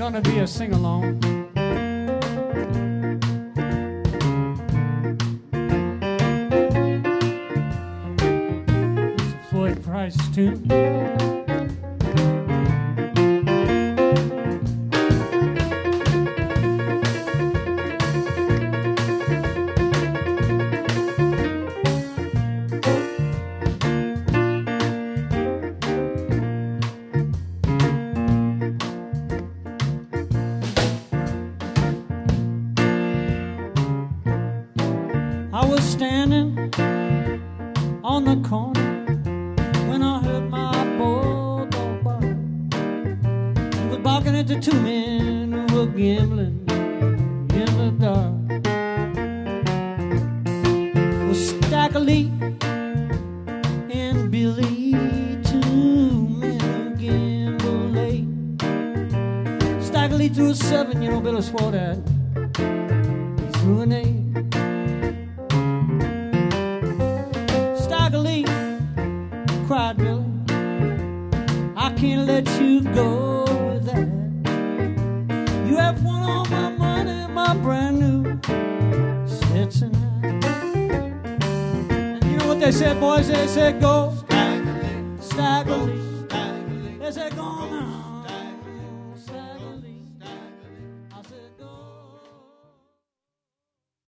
gonna be a sing-along. It's a Floyd Price tune. I was standing on the corner when I heard my bulldog bark. He was barking at the two men who were gambling in the dark. Well, Stacker Lee and Billy, two men who gamble late. Stacker Lee threw a 7, you know, Billy swore that he threw an 8. Cried Billy, I can't let you go with that. You have won all my money, my brand new Stetson hat. And you know what they said, boys? They said, go Stagger Lee. They said, go